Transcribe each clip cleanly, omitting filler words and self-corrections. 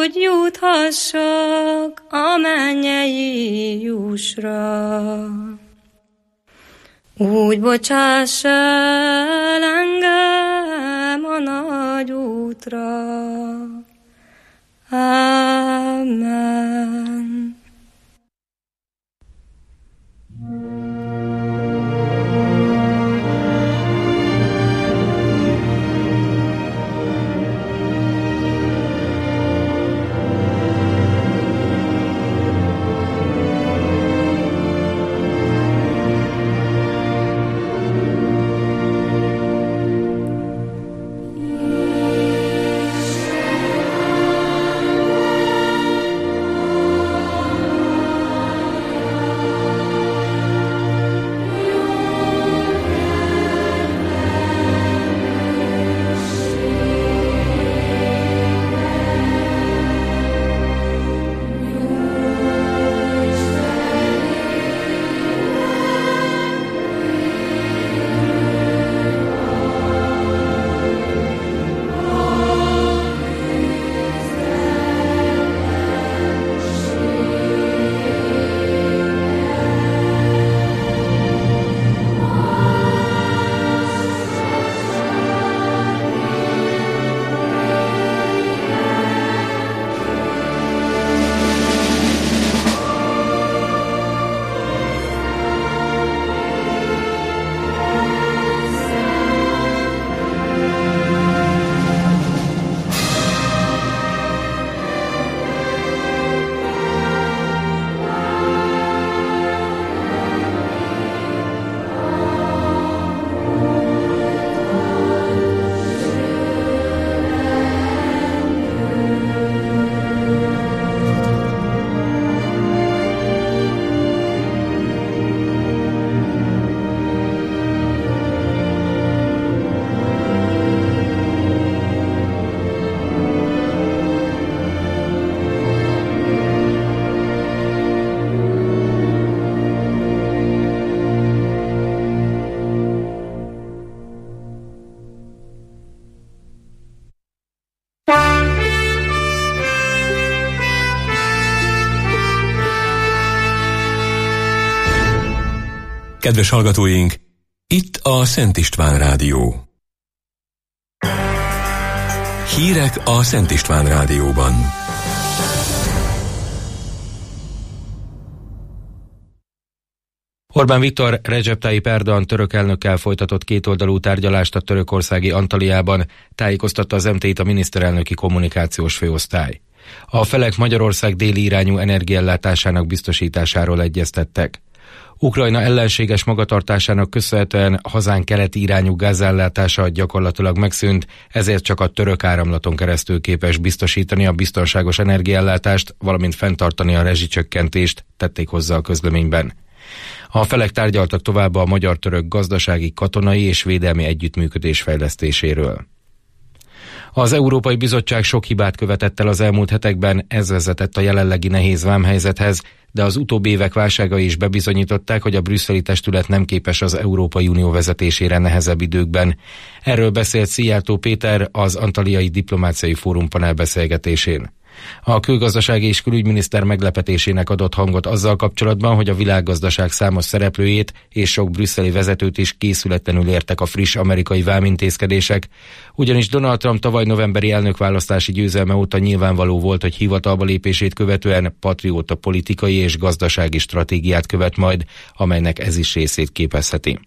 hogy juthassak a mennyei jussra. Úgy bocsáss el engem a nagy útra. Amen. Kedves hallgatóink, itt a Szent István Rádió. Hírek a Szent István Rádióban. Orbán Viktor Recep Tayyip Erdoğan török elnökkel folytatott kétoldalú tárgyalást a törökországi Antaliában, tájékoztatta az MT-t a miniszterelnöki kommunikációs főosztály. A felek Magyarország déli irányú energiaellátásának biztosításáról egyeztettek. Ukrajna ellenséges magatartásának köszönhetően hazánk keleti irányú gázellátása gyakorlatilag megszűnt, ezért csak a török áramlaton keresztül képes biztosítani a biztonságos energiaellátást, valamint fenntartani a rezsicsökkentést, tették hozzá a közleményben. A felek tárgyaltak tovább a magyar-török gazdasági, katonai és védelmi együttműködés fejlesztéséről. Az Európai Bizottság sok hibát követett el az elmúlt hetekben, ez vezetett a jelenlegi nehéz vámhelyzethez, de az utóbbi évek válságai is bebizonyították, hogy a brüsszeli testület nem képes az Európai Unió vezetésére nehezebb időkben. Erről beszélt Szijjártó Péter az Antaliai Diplomáciai Fórum panelbeszélgetésén. A külgazdasági és külügyminiszter meglepetésének adott hangot azzal kapcsolatban, hogy a világgazdaság számos szereplőjét és sok brüsszeli vezetőt is készületlenül értek a friss amerikai vámintézkedések, ugyanis Donald Trump tavaly novemberi elnökválasztási győzelme óta nyilvánvaló volt, hogy hivatalba lépését követően patrióta politikai és gazdasági stratégiát követ majd, amelynek ez is részét képezheti.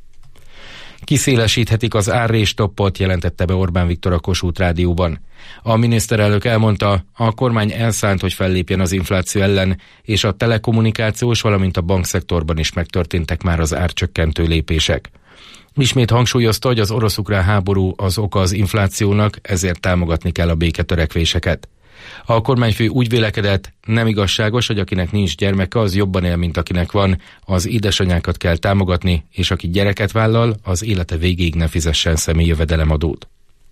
Kiszélesíthetik az árrés-stoppot, jelentette be Orbán Viktor a Kossuth Rádióban. A miniszterelnök elmondta, a kormány elszánt, hogy fellépjen az infláció ellen, és a telekommunikációs, valamint a bankszektorban is megtörténtek már az árcsökkentő lépések. Ismét hangsúlyozta, hogy az orosz-ukrán háború az oka az inflációnak, ezért támogatni kell a béketörekvéseket. A kormányfő úgy vélekedett, nem igazságos, hogy akinek nincs gyermeke, az jobban él, mint akinek van, az édesanyákat kell támogatni, és aki gyereket vállal, az élete végéig ne fizessen személyi jövedelemadót.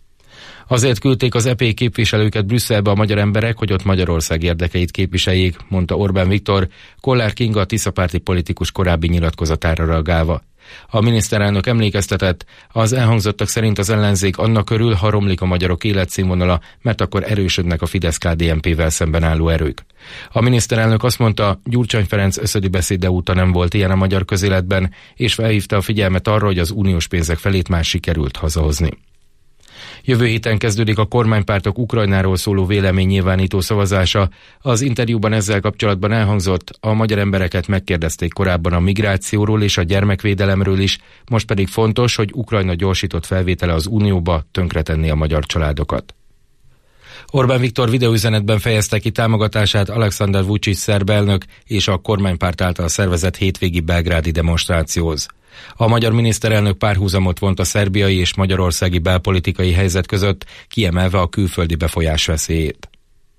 Azért küldték az EP képviselőket Brüsszelbe a magyar emberek, hogy ott Magyarország érdekeit képviseljék, mondta Orbán Viktor, Kollár Kinga, a tiszapárti politikus korábbi nyilatkozatára reagálva. A miniszterelnök emlékeztetett, az elhangzottak szerint az ellenzék annak örül, ha romlik a magyarok életszínvonala, mert akkor erősödnek a Fidesz-KDNP-vel szemben álló erők. A miniszterelnök azt mondta, Gyurcsány Ferenc összödi beszéde óta nem volt ilyen a magyar közéletben, és felhívta a figyelmet arra, hogy az uniós pénzek felét már sikerült hazahozni. Jövő héten kezdődik a kormánypártok Ukrajnáról szóló véleménynyilvánító szavazása. Az interjúban ezzel kapcsolatban elhangzott, a magyar embereket megkérdezték korábban a migrációról és a gyermekvédelemről is, most pedig fontos, hogy Ukrajna gyorsított felvétele az unióba tönkretenni a magyar családokat. Orbán Viktor videóüzenetben fejezte ki támogatását Alexander Vučić szerb elnök és a kormánypárt által szervezett hétvégi belgrádi demonstrációhoz. A magyar miniszterelnök párhuzamot vont a szerbiai és magyarországi belpolitikai helyzet között, kiemelve a külföldi befolyás veszélyét.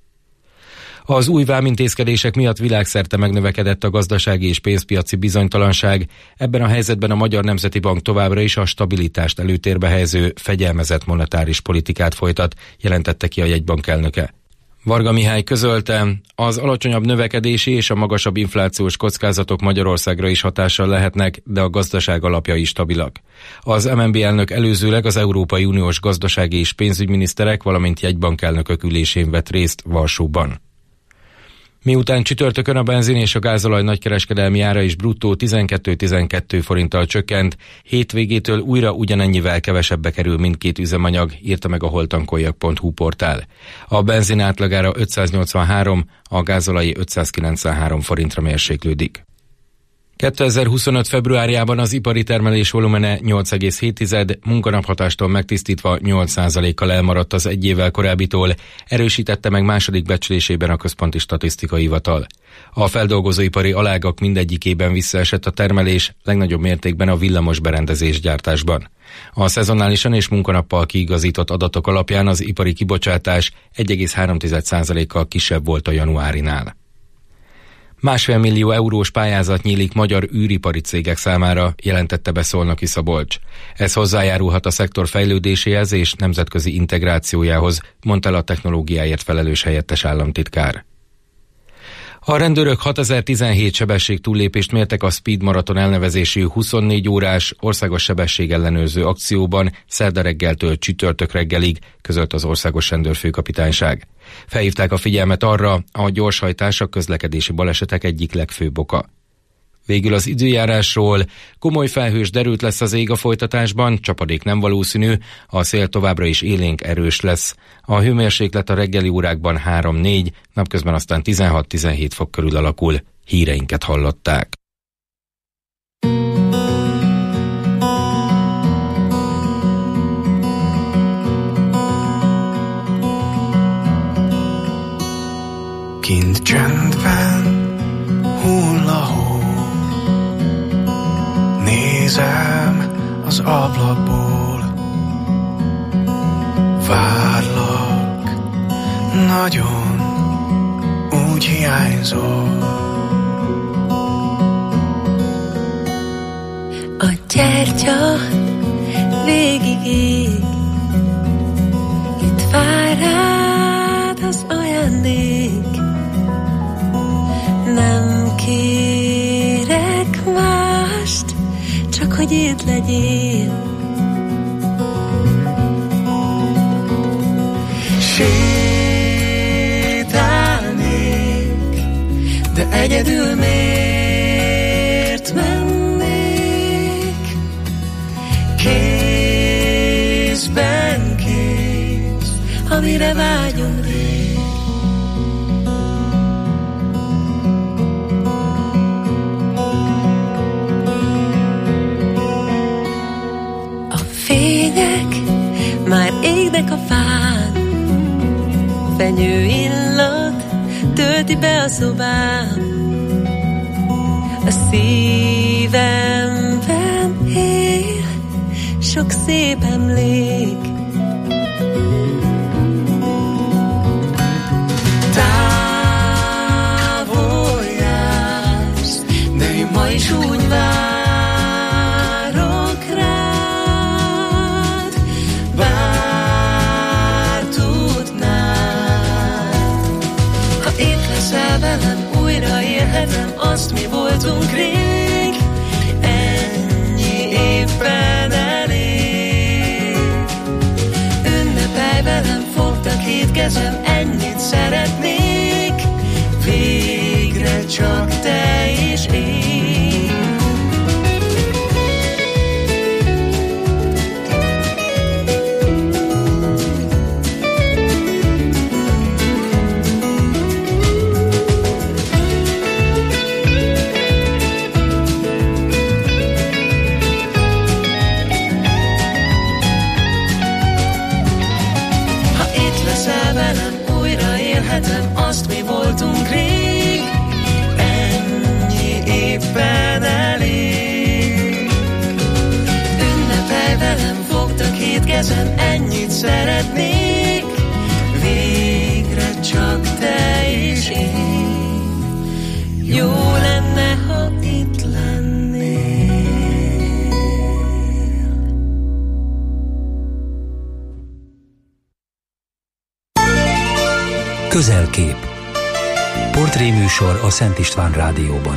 Az új vámintézkedések miatt világszerte megnövekedett a gazdasági és pénzpiaci bizonytalanság, ebben a helyzetben a Magyar Nemzeti Bank továbbra is a stabilitást előtérbe helyező fegyelmezett monetáris politikát folytat, jelentette ki a jegybank elnöke. Varga Mihály közölte, az alacsonyabb növekedési és a magasabb inflációs kockázatok Magyarországra is hatással lehetnek, de a gazdaság alapjai stabilak. Az MNB elnök előzőleg az Európai Uniós gazdasági és pénzügyminiszterek, valamint jegybankelnökök ülésén vett részt Varsóban. Miután csütörtökön a benzin és a gázolaj nagykereskedelmi ára is bruttó 12 forinttal csökkent, hétvégétől újra ugyanennyivel kevesebbe kerül mindkét üzemanyag, írta meg a holtankoljak.hu portál. A benzin átlagára 583, a gázolai 593 forintra mérséklődik. 2025. februárjában az ipari termelés volumene 8,7, munkanaphatástól megtisztítva 8%-kal elmaradt az egy évvel korábbitól, erősítette meg második becslésében a Központi Statisztikai Hivatal. A feldolgozóipari alágak mindegyikében visszaesett a termelés, legnagyobb mértékben a villamos berendezés gyártásban. A szezonálisan és munkanappal kiigazított adatok alapján az ipari kibocsátás 1,3%-kal kisebb volt a januárinál. 1,5 millió eurós pályázat nyílik magyar űripari cégek számára, jelentette be Szolnoki Szabolcs. Ez hozzájárulhat a szektor fejlődéséhez és nemzetközi integrációjához, mondta el a technológiáért felelős helyettes államtitkár. A rendőrök 6017 sebesség túllépést mértek a Speed Marathon elnevezésű 24 órás országos sebességellenőrző akcióban szerda reggeltől csütörtök reggelig, közölt az Országos Rendőrfőkapitányság. Felhívták a figyelmet arra, a gyorshajtás a közlekedési balesetek egyik legfőbb oka. Végül az időjárásról: komoly felhős derült lesz az ég a folytatásban, csapadék nem valószínű, a szél továbbra is élénk erős lesz. A hőmérséklet a reggeli órákban 3-4, napközben aztán 16-17 fok körül alakul. Híreinket hallották. Kint csendben hull a hó, nézem az ablakból, várlak, nagyon úgy hiányzol. A gyertya végig ég, itt vár rád az ajándék. Nem kérek mást, csak hogy itt legyél. Sétálnék, de egyedül miért mennék? Kézben kéz, amire vágyom rég. Már égnek a fán, fenyő illat tölti be a szobám. A szívemben él sok szép emlék. Távol jársz, de én ma is úgy várok rád, bár tudnád, ha itt leszel velem, újra élhetem azt, mi voltunk rég. Ennyi kezem, ennyit szeretnék, végre csak te és én. Azt mi voltunk rég, ennyi éppen elég. Ünnepelj velem, fogd a két kezem, ennyit szeretnék, végre csak te és én. Jó lenne, ha itt lennél. Közelkép. Portréműsor a Szent István Rádióban.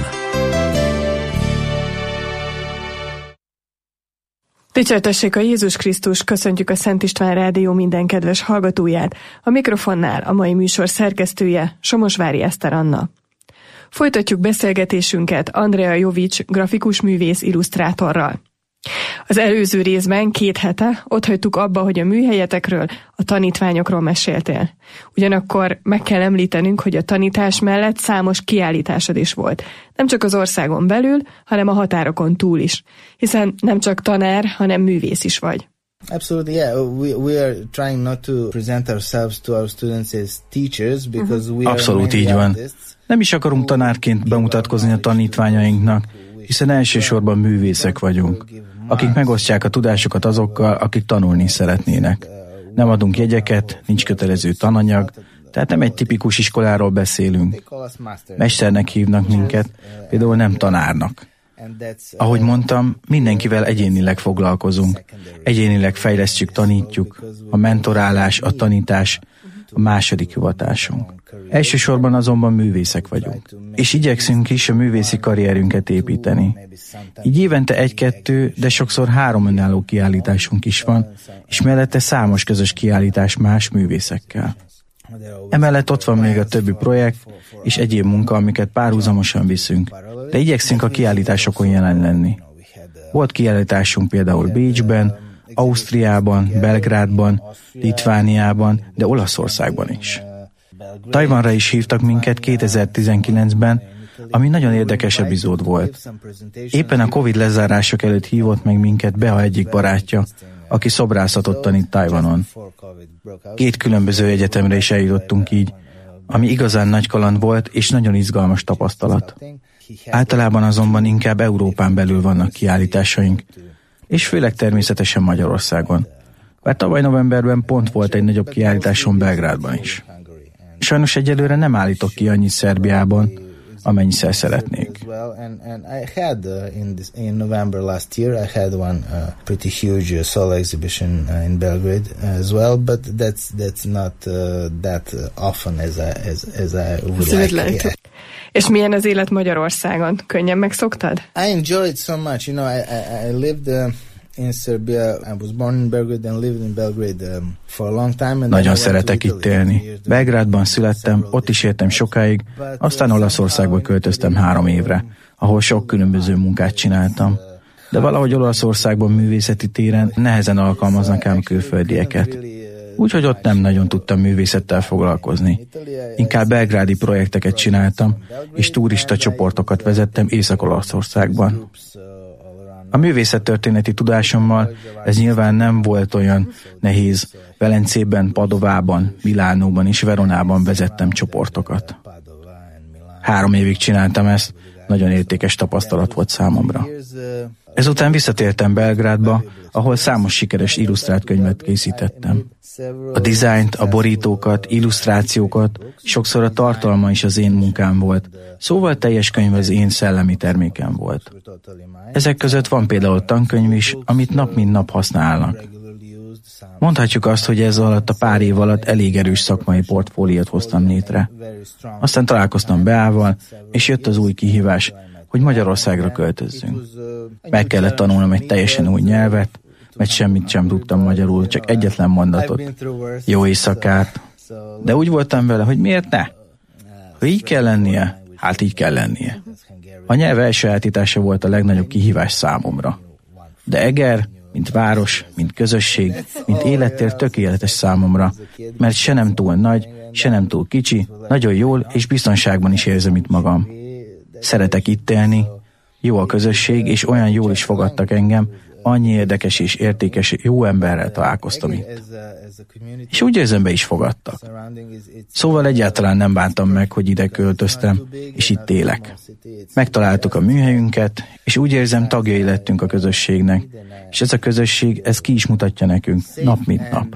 Dicsértessék a Jézus Krisztus, köszöntjük a Szent István Rádió minden kedves hallgatóját. A mikrofonnál a mai műsor szerkesztője, Somosvári Eszter Anna. Folytatjuk beszélgetésünket Andrea Jovics grafikus művész illusztrátorral. Az előző részben 2 hete otthagytuk abba, hogy a műhelyetekről, a tanítványokról meséltél. Ugyanakkor meg kell említenünk, hogy a tanítás mellett számos kiállításod is volt. Nem csak az országon belül, hanem a határokon túl is. Hiszen nem csak tanár, hanem művész is vagy. Absolutely, yeah. We are trying not to present ourselves to our students as teachers because we are abszolút így van. Nem is akarunk tanárként bemutatkozni a tanítványainknak, hiszen elsősorban művészek vagyunk, akik megosztják a tudásukat azokkal, akik tanulni szeretnének. Nem adunk jegyeket, nincs kötelező tananyag, tehát nem egy tipikus iskoláról beszélünk. Mesternek hívnak minket, például nem tanárnak. Ahogy mondtam, mindenkivel egyénileg foglalkozunk. Egyénileg fejlesztjük, tanítjuk. A mentorálás, a tanítás a második hivatásunk. Elsősorban azonban művészek vagyunk. És igyekszünk is a művészi karrierünket építeni. Így évente 1-2, de sokszor 3 önálló kiállításunk is van, és mellette számos közös kiállítás más művészekkel. Emellett ott van még a többi projekt és egyéb munka, amiket párhuzamosan viszünk, de igyekszünk a kiállításokon jelen lenni. Volt kiállításunk például Bécsben, Ausztriában, Belgrádban, Litvániában, de Olaszországban is. Tajvanra is hívtak minket 2019-ben, ami nagyon érdekes epizód volt. Éppen a Covid lezárások előtt hívott meg minket Beha egyik barátja, aki szobrászatot tanít Tajvanon. 2 különböző egyetemre is eljutottunk így, ami igazán nagy kaland volt és nagyon izgalmas tapasztalat. Általában azonban inkább Európán belül vannak kiállításaink, és főleg természetesen Magyarországon. Bár tavaly novemberben pont volt egy nagyobb kiállításon Belgrádban is. Sajnos egyelőre nem állítok ki annyit Szerbiában, amennyiszer szeretnék. And I had in November last year I had one pretty huge solo exhibition in Belgrade as well, but that's not that often as I would like. Yeah. És milyen az élet Magyarországon? Könnyen megszoktad? I enjoyed so much. You know, I lived in Serbia. I was born in Belgrade and lived in Belgrade for a long time. Nagyon szeretek itt élni. Belgrádban születtem, ott is éltem sokáig, aztán Olaszországba költöztem 3 évre, ahol sok különböző munkát csináltam. De valahogy Olaszországban művészeti téren nehezen alkalmaznak ám külföldieket. Úgyhogy ott nem nagyon tudtam művészettel foglalkozni. Inkább belgrádi projekteket csináltam, és turista csoportokat vezettem Észak-Olaszországban. A művészettörténeti tudásommal ez nyilván nem volt olyan nehéz. Velencében, Padovában, Milánóban és Veronában vezettem csoportokat. 3 évig csináltam ezt, nagyon értékes tapasztalat volt számomra. Ezután visszatértem Belgrádba, ahol számos sikeres illusztrált könyvet készítettem. A dizájnt, a borítókat, illusztrációkat, sokszor a tartalma is az én munkám volt, szóval teljes könyv az én szellemi termékem volt. Ezek között van például tankönyv is, amit nap mint nap használnak. Mondhatjuk azt, hogy ez alatt a pár év alatt elég erős szakmai portfóliót hoztam létre. Aztán találkoztam Beával, és jött az új kihívás, hogy Magyarországra költözzünk. Meg kellett tanulnom egy teljesen új nyelvet, mert semmit sem tudtam magyarul, csak egyetlen mondatot. Jó éjszakát, De úgy voltam vele, hogy miért ne? Ha így kell lennie, hát így kell lennie. A nyelv elsajátítása volt a legnagyobb kihívás számomra. De Eger, mint város, mint közösség, mint élettér tökéletes számomra, mert se nem túl nagy, se nem túl kicsi, nagyon jól és biztonságban is érzem itt magam. Szeretek itt élni, jó a közösség, és olyan jól is fogadtak engem, annyi érdekes és értékes jó emberrel találkoztam itt. És úgy érzem, be is fogadtak. Szóval egyáltalán nem bántam meg, hogy ide költöztem, és itt élek. Megtaláltuk a műhelyünket, és úgy érzem, tagjai lettünk a közösségnek, és ez a közösség, ez ki is mutatja nekünk, nap mint nap.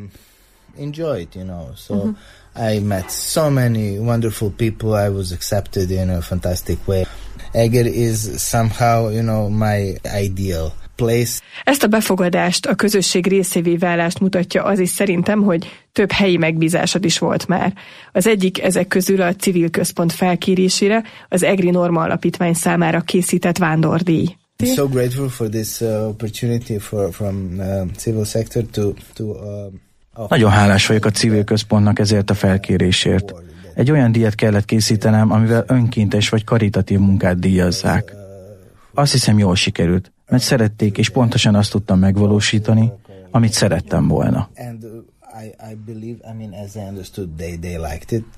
I met so many wonderful people. I was accepted in a fantastic way. Eger is somehow, my ideal place. Ezt a befogadást, a közösség részévé válást mutatja az is szerintem, hogy több helyi megbízásod is volt már. Az egyik ezek közül a civil központ felkérésére az EGRI Norma Alapítvány számára készített vándordíj. I'm so grateful for this opportunity from civil sector to Nagyon hálás vagyok a civil központnak ezért a felkérésért. Egy olyan díjat kellett készítenem, amivel önkéntes vagy karitatív munkát díjazzák. Azt hiszem, jól sikerült, mert szerették, és pontosan azt tudtam megvalósítani, amit szerettem volna. I believe, as I understood, they liked it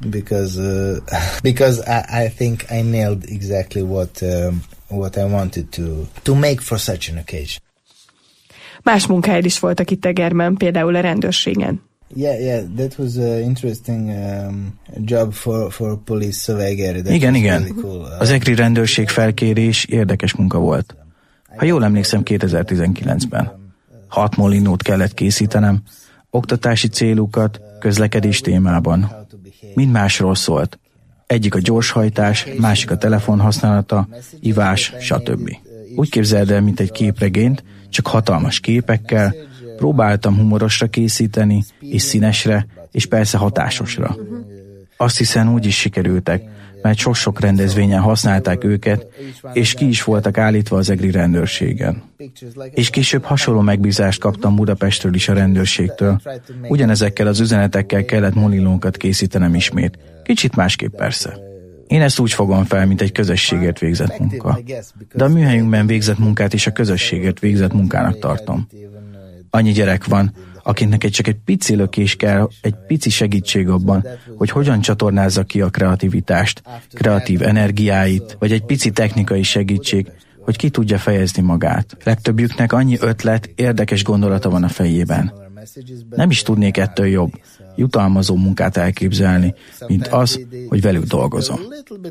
because I think I nailed exactly what I wanted to make for such an occasion. Más munkáid is voltak itt Egerben, például a rendőrségen. Yeah, that was an interesting job for police of Eger. Igen. Really cool. Az EGRI rendőrség felkérés érdekes munka volt. Ha jól emlékszem, 2019-ben. 6 molinót kellett készítenem, oktatási célukat, közlekedés témában. Mind másról szólt. Egyik a gyorshajtás, másik a telefon használata, ivás, stb. Úgy képzeld el, mint egy képregényt, csak hatalmas képekkel, próbáltam humorosra készíteni, és színesre, és persze hatásosra. Azt hiszem, úgy is sikerültek, mert sok-sok rendezvényen használták őket, és ki is voltak állítva az EGRI rendőrségen. És később hasonló megbízást kaptam Budapestről is a rendőrségtől. Ugyanezekkel az üzenetekkel kellett molinókat készítenem ismét. Kicsit másképp persze. Én ezt úgy fogom fel, mint egy közösségért végzett munka. De a műhelyünkben végzett munkát is a közösségért végzett munkának tartom. Annyi gyerek van, akinek csak egy pici lökés kell, egy pici segítség abban, hogy hogyan csatornázza ki a kreativitást, kreatív energiáit, vagy egy pici technikai segítség, hogy ki tudja fejezni magát. Legtöbbjüknek annyi ötlet, érdekes gondolata van a fejében. Nem is tudnék ettől jobb, jutalmazó munkát elképzelni, mint az, hogy velük dolgozom.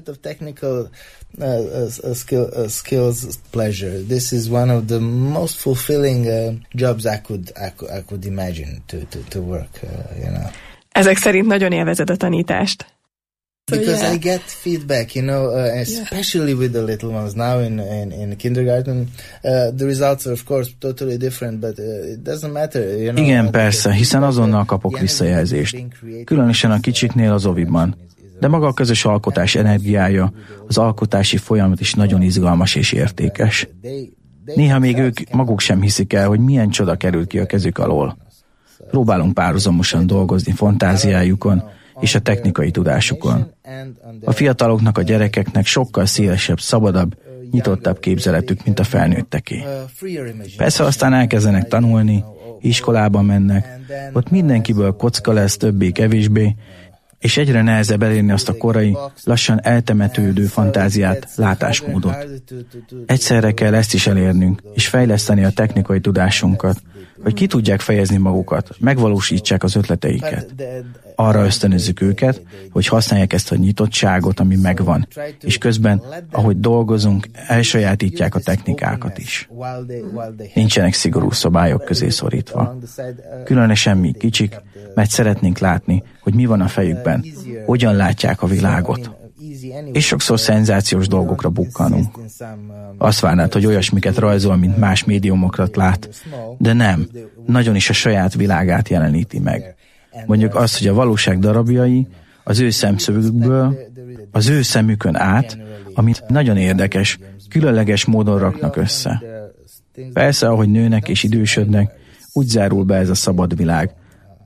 Skills pleasure. This is one of the most fulfilling jobs I could imagine to work. Ezek szerint nagyon élvezed a tanítást. Because I get feedback, especially with the little ones now in kindergarten. The results are of course totally different, but it doesn't matter. Igen, persze, hiszen azonnal kapok visszajelzést. Különösen a kicsiknél az oviban. De maga a közös alkotás energiája, az alkotási folyamat is nagyon izgalmas és értékes. Néha még ők maguk sem hiszik el, hogy milyen csoda kerül ki a kezük alól. Próbálunk párhuzamosan dolgozni fantáziájukon és a technikai tudásukon. A fiataloknak, a gyerekeknek sokkal szélesebb, szabadabb, nyitottabb képzeletük, mint a felnőtteké. Persze aztán elkezdenek tanulni, iskolába mennek, ott mindenkiből kocka lesz többé-kevésbé, és egyre nehezebb elérni azt a korai, lassan eltemetődő fantáziát, látásmódot. Egyszerre kell ezt is elérnünk, és fejleszteni a technikai tudásunkat, hogy ki tudják fejezni magukat, megvalósítsák az ötleteiket. Arra ösztönözzük őket, hogy használják ezt a nyitottságot, ami megvan, és közben, ahogy dolgozunk, elsajátítják a technikákat is. Nincsenek szigorú szabályok közé szorítva. Különösen mi kicsik, mert szeretnénk látni, hogy mi van a fejükben, hogyan látják a világot. És sokszor szenzációs dolgokra bukkanunk. Azt várnád, hogy olyasmiket rajzol, mint más médiumokat lát, de nem, nagyon is a saját világát jeleníti meg. Mondjuk azt, hogy a valóság darabjai az ő szemszögükből, az ő szemükön át, amit nagyon érdekes, különleges módon raknak össze. Persze, ahogy nőnek és idősödnek, úgy zárul be ez a szabad világ.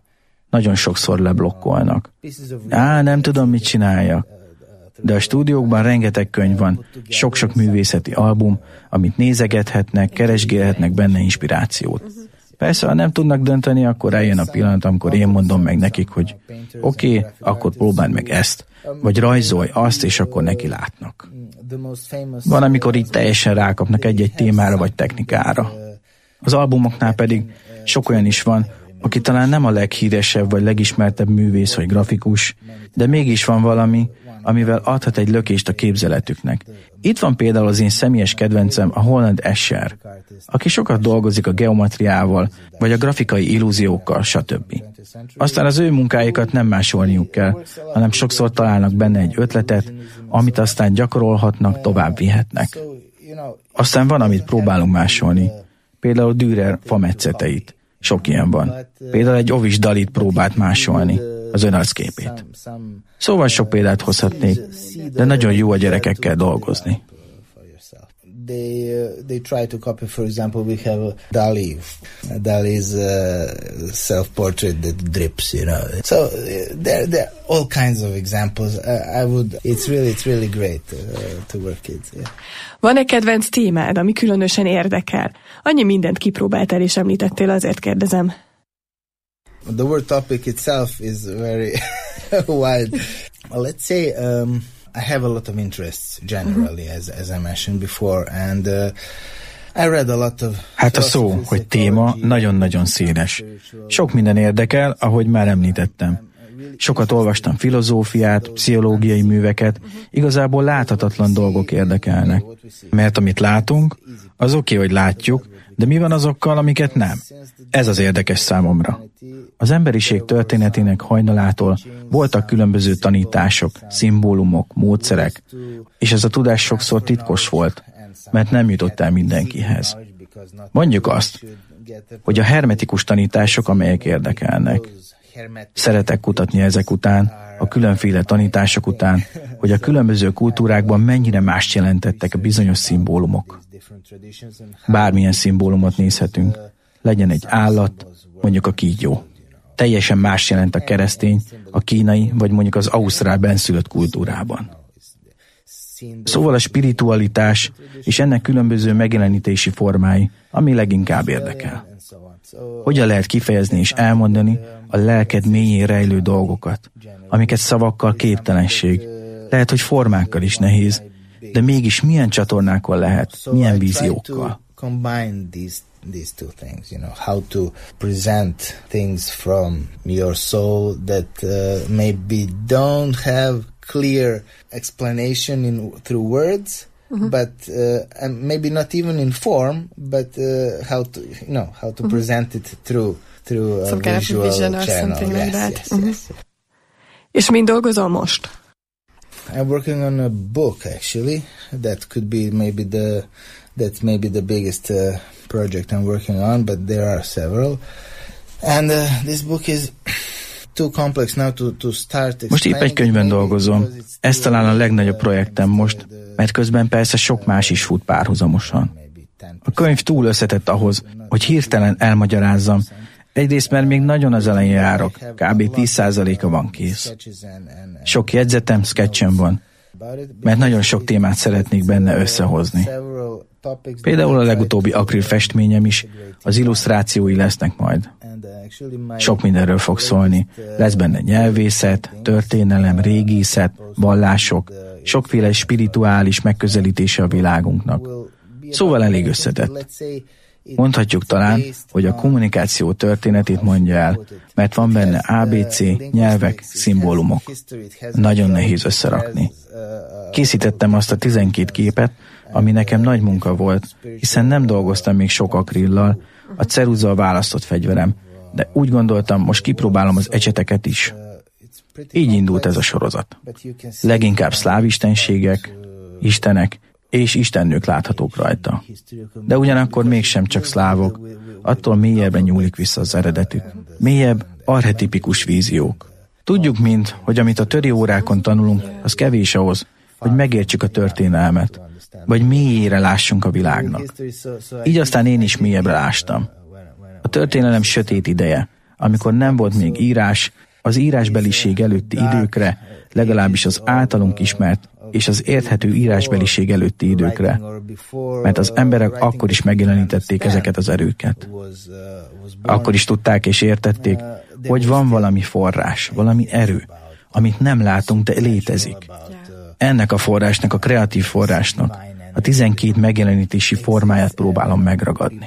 Nagyon sokszor leblokkolnak. Nem tudom, mit csináljak. De a stúdiókban rengeteg könyv van, sok-sok művészeti album, amit nézegethetnek, keresgélhetnek benne inspirációt. Persze, ha nem tudnak dönteni, akkor eljön a pillanat, amikor én mondom meg nekik, hogy oké, akkor próbáld meg ezt, vagy rajzolj azt, és akkor neki látnak. Van, amikor így teljesen rákapnak egy-egy témára vagy technikára. Az albumoknál pedig sok olyan is van, aki talán nem a leghíresebb vagy legismertebb művész vagy grafikus, de mégis van valami, amivel adhat egy lökést a képzeletüknek. Itt van például az én személyes kedvencem, a Holland Escher, aki sokat dolgozik a geometriával, vagy a grafikai illúziókkal, stb. Aztán az ő munkáikat nem másolniuk kell, hanem sokszor találnak benne egy ötletet, amit aztán gyakorolhatnak, tovább vihetnek. Aztán van, amit próbálunk másolni, például Dürer fametszeteit. Sok ilyen van. Például egy Ovis Dalit próbált másolni, az önarcképét. Szóval sok példát hozhatnék, de nagyon jó a gyerekekkel dolgozni. They try to copy, for example, we have Dali. Dali's self-portrait that drips, you know. So there are all kinds of examples. It's really great to work with. Yeah. Van-e kedvenc témád, ami különösen érdekel? Annyi mindent kipróbáltál és említettél, azért kérdezem. The word topic itself is very wide. Let's say I have a lot of interests generally, as I mentioned before, and I read a lot of... Hát a szó, hogy téma, nagyon-nagyon széles. Sok minden érdekel, ahogy már említettem. Sokat olvastam filozófiát, pszichológiai műveket, igazából láthatatlan dolgok érdekelnek. Mert amit látunk, az oké, hogy látjuk, de mi van azokkal, amiket nem? Ez az érdekes számomra. Az emberiség történetének hajnalától voltak különböző tanítások, szimbólumok, módszerek, és ez a tudás sokszor titkos volt, mert nem jutott el mindenkihez. Mondjuk azt, hogy a hermetikus tanítások, amelyek érdekelnek. Szeretek kutatni ezek után, a különféle tanítások után, hogy a különböző kultúrákban mennyire mást jelentettek a bizonyos szimbólumok. Bármilyen szimbólumot nézhetünk, legyen egy állat, mondjuk a kígyó. Teljesen más jelent a keresztény, a kínai, vagy mondjuk az ausztrál benszülött kultúrában. Szóval a spiritualitás és ennek különböző megjelenítési formái, ami leginkább érdekel. Hogyan lehet kifejezni és elmondani a lelked mélyén rejlő dolgokat, amiket szavakkal képtelenség, lehet, hogy formákkal is nehéz, de mégis milyen csatornákkal lehet, milyen víziókkal. These two things, you know, how to present things from your soul that maybe don't have clear explanation through words, but and maybe not even in form, but how to present it through a visual channel. Something like that. Yes. És mind dolgozol most? I'm working on a book actually that could be maybe the biggest project I'm working on, but there are several. And this book is too complex now to start. Most épp egy könyvben dolgozom. Ez talán a legnagyobb projektem most, mert közben persze sok más is fut párhuzamosan. A könyv túl összetett ahhoz, hogy hirtelen elmagyarázzam. Egyrészt, mert még nagyon az elején járok, kb. 10%-a van kész. Sok jegyzetem, sketchem van, mert nagyon sok témát szeretnék benne összehozni. Például a legutóbbi akril festményem is, az illusztrációi lesznek majd. Sok mindenről fog szólni. Lesz benne nyelvészet, történelem, régészet, vallások, sokféle spirituális megközelítése a világunknak. Szóval elég összetett. Mondhatjuk talán, hogy a kommunikáció történetét mondja el, mert van benne ABC, nyelvek, szimbólumok. Nagyon nehéz összerakni. Készítettem azt a 12 képet, ami nekem nagy munka volt, hiszen nem dolgoztam még sok akrillal, a ceruza a választott fegyverem, de úgy gondoltam, most kipróbálom az ecseteket is. Így indult ez a sorozat. Leginkább szláv istenségek, istenek és istennők láthatók rajta. De ugyanakkor mégsem csak szlávok, attól mélyebben nyúlik vissza az eredetük. Mélyebb, archetipikus víziók. Tudjuk mind, hogy amit a töri órákon tanulunk, az kevés ahhoz, hogy megértsük a történelmet, vagy mélyére lássunk a világnak. Így aztán én is mélyebbre lástam. A történelem sötét ideje, amikor nem volt még írás, az írásbeliség előtti időkre, legalábbis az általunk ismert és az érthető írásbeliség előtti időkre, mert az emberek akkor is megjelenítették ezeket az erőket. Akkor is tudták és értették, hogy van valami forrás, valami erő, amit nem látunk, de létezik. Ennek a forrásnak, a kreatív forrásnak a 12 megjelenítési formáját próbálom megragadni.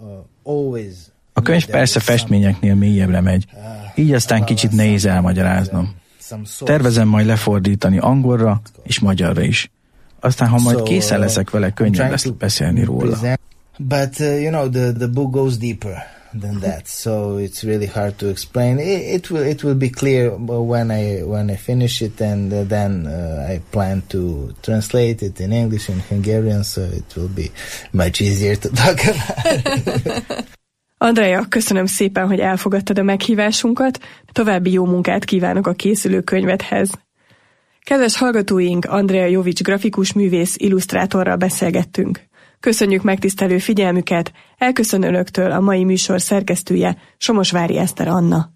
A könyv persze festményeknél mélyebbre megy, így aztán kicsit nehéz elmagyaráznom. Tervezem majd lefordítani angolra és magyarra is. Aztán, ha majd készen leszek vele, könnyebb lesz beszélni róla. But the book goes deeper than that, so it's really hard to explain. It will be clear when I finish it, and then I plan to translate it in English and Hungarian, so it will be much easier to talk about. Andrea, köszönöm szépen, hogy elfogadtad a meghívásunkat, további jó munkát kívánok a készülő könyvedhez. Kedves hallgatóink, Andrea Jovics grafikus művész illusztrátorral beszélgettünk. Köszönjük megtisztelő figyelmüket, elköszön önöktől a mai műsor szerkesztője, Somosvári Eszter Anna.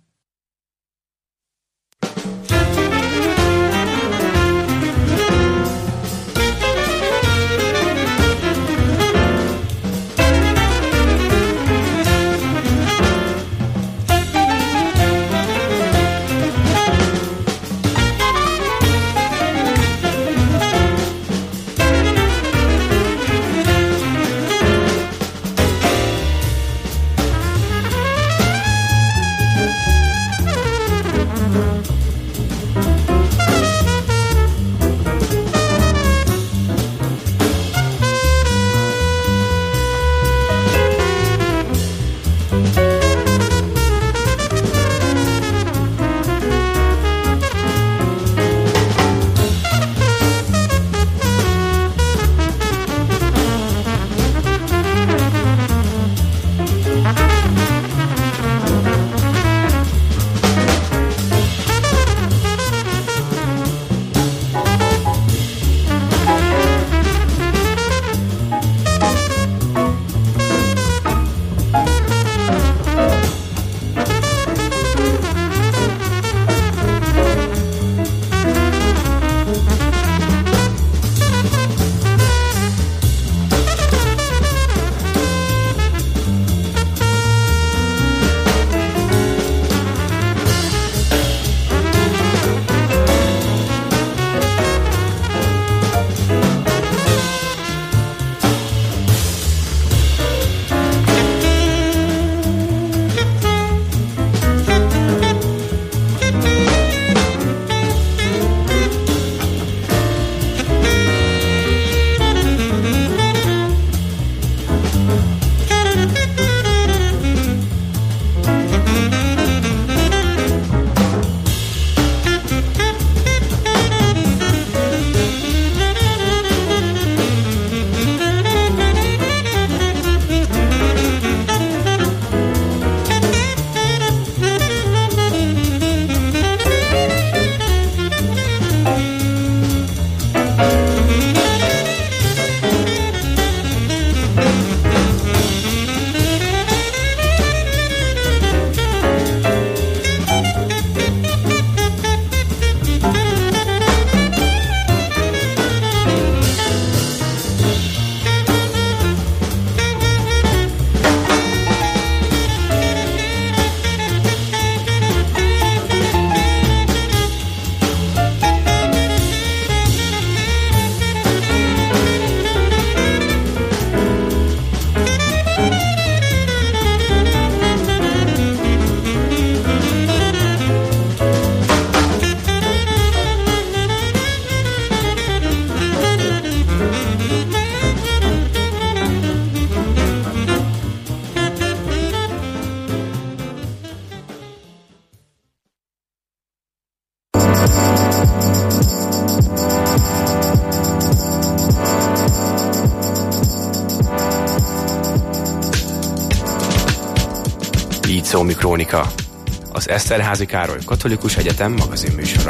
Líceumi Krónika, az Eszterházy Károly Katolikus Egyetem magazinműsora.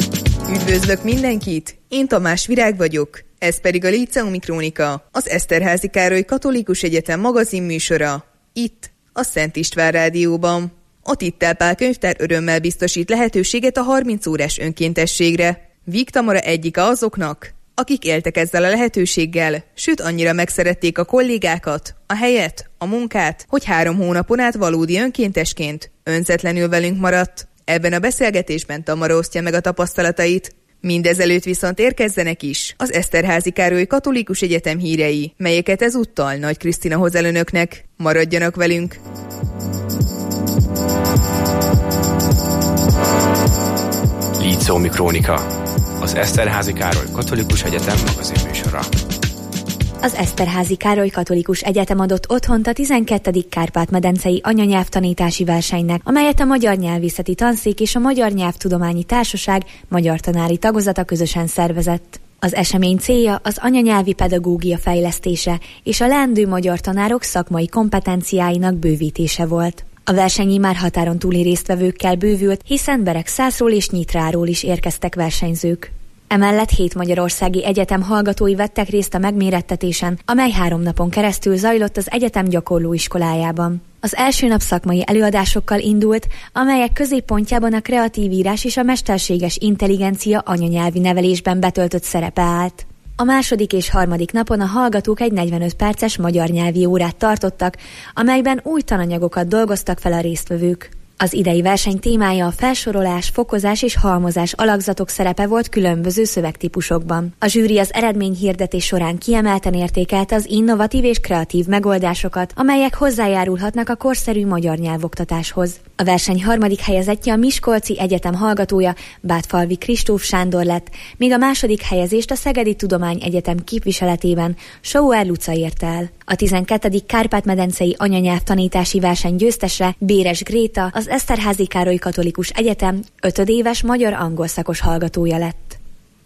Üdvözlök mindenkit! Én Tamás Virág vagyok, ez pedig a Líceumi Krónika, az Eszterházy Károly Katolikus Egyetem magazinműsora, itt, a Szent István Rádióban. A Tittel Pál könyvtár örömmel biztosít lehetőséget a 30 órás önkéntességre. Víg Tamara egyike azoknak, akik éltek ezzel a lehetőséggel, sőt annyira megszerették a kollégákat, a helyet, a munkát, hogy 3 hónapon át valódi önkéntesként önzetlenül velünk maradt. Ebben a beszélgetésben Tamara osztja meg a tapasztalatait. Mindezelőtt viszont érkezzenek is az Eszterházy Károly Katolikus Egyetem hírei, melyeket ezúttal Nagy Krisztina hoz el önöknek. Maradjanak velünk! Líceumi Krónika, az Eszterházy Károly Katolikus Egyetem magazinműsora. Az Eszterházy Károly Katolikus Egyetem adott otthont a 12. Kárpát-medencei anyanyelvtanítási versenynek, amelyet a Magyar Nyelvészeti Tanszék és a Magyar Nyelvtudományi Társaság magyar tanári tagozata közösen szervezett. Az esemény célja az anyanyelvi pedagógia fejlesztése és a leendő magyar tanárok szakmai kompetenciáinak bővítése volt. A verseny már határon túli résztvevőkkel bővült, hiszen Beregszászról és Nyitráról is érkeztek versenyzők. Emellett 7 magyarországi egyetem hallgatói vettek részt a megmérettetésen, amely 3 napon keresztül zajlott az egyetem gyakorlóiskolájában. Az első nap szakmai előadásokkal indult, amelyek középpontjában a kreatív írás és a mesterséges intelligencia anyanyelvi nevelésben betöltött szerepe állt. A második és harmadik napon a hallgatók egy 45 perces magyar nyelvi órát tartottak, amelyben új tananyagokat dolgoztak fel a résztvevők. Az idei verseny témája a felsorolás, fokozás és halmozás alakzatok szerepe volt különböző szövegtípusokban. A zsűri az eredményhirdetés során kiemelten értékelte az innovatív és kreatív megoldásokat, amelyek hozzájárulhatnak a korszerű magyar nyelvoktatáshoz. A verseny harmadik helyezettje a Miskolci Egyetem hallgatója, Bátfalvi Kristóf Sándor lett, míg a második helyezést a Szegedi Tudományegyetem képviseletében Sauer Luca érte el. A 12. Kárpát-medencei anyanyelvtanítási verseny győztese Béres Gréta, az Eszterházy Károly Katolikus Egyetem 5 éves magyar-angol szakos hallgatója lett.